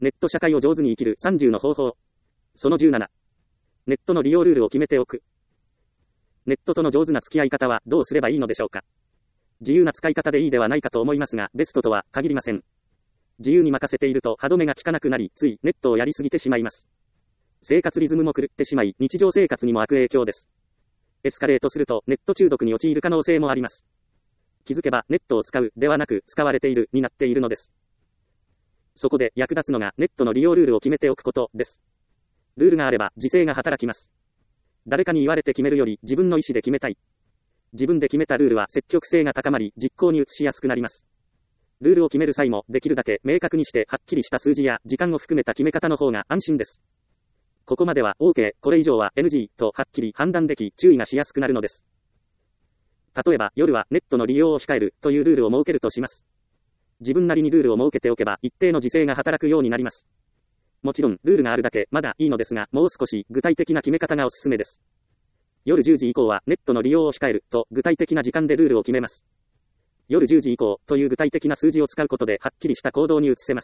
ネット社会を上手に生きる30の方法。その17。ネットの利用ルールを決めておく。ネットとの上手な付き合い方はどうすればいいのでしょうか。自由な使い方でいいではないかと思いますが、ベストとは限りません。自由に任せていると歯止めが効かなくなり、ついネットをやりすぎてしまいます。生活リズムも狂ってしまい、日常生活にも悪影響です。エスカレートするとネット中毒に陥る可能性もあります。気づけばネットを使うではなく使われているになっているのです。そこで役立つのがネットの利用ルールを決めておくことです。ルールがあれば自制が働きます。誰かに言われて決めるより自分の意思で決めたい。自分で決めたルールは積極性が高まり実行に移しやすくなります。ルールを決める際もできるだけ明確にしてはっきりした数字や時間を含めた決め方の方が安心です。ここまでは OK、これ以上は NG とはっきり判断でき注意がしやすくなるのです。例えば夜はネットの利用を控えるというルールを設けるとします。自分なりにルールを設けておけば一定の自制が働くようになります。もちろんルールがあるだけまだいいのですが、もう少し具体的な決め方がおすすめです。夜10時以降はネットの利用を控えると具体的な時間でルールを決めます。夜10時以降という具体的な数字を使うことではっきりした行動に移せます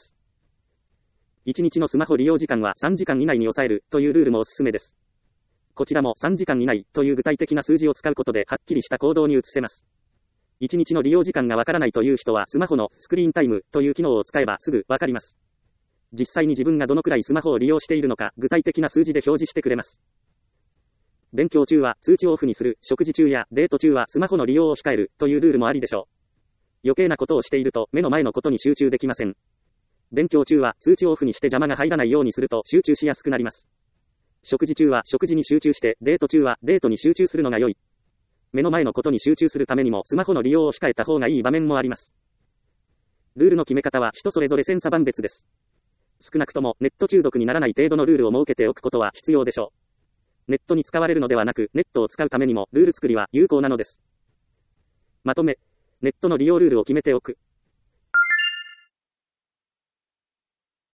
。1日のスマホ利用時間は3時間以内に抑えるというルールもおすすめです。こちらも3時間以内という具体的な数字を使うことではっきりした行動に移せます。1日の利用時間がわからないという人はスマホのスクリーンタイムという機能を使えばすぐわかります。実際に自分がどのくらいスマホを利用しているのか具体的な数字で表示してくれます。勉強中は通知をオフにする、食事中やデート中はスマホの利用を控えるというルールもありでしょう。余計なことをしていると目の前のことに集中できません。勉強中は通知をオフにして邪魔が入らないようにすると集中しやすくなります。食事中は食事に集中して、デート中はデートに集中するのが良い。目の前のことに集中するためにもスマホの利用を控えた方がいい場面もあります。ルールの決め方は人それぞれ千差万別です。少なくともネット中毒にならない程度のルールを設けておくことは必要でしょう。ネットに使われるのではなく、ネットを使うためにもルール作りは有効なのです。まとめ、ネットの利用ルールを決めておく。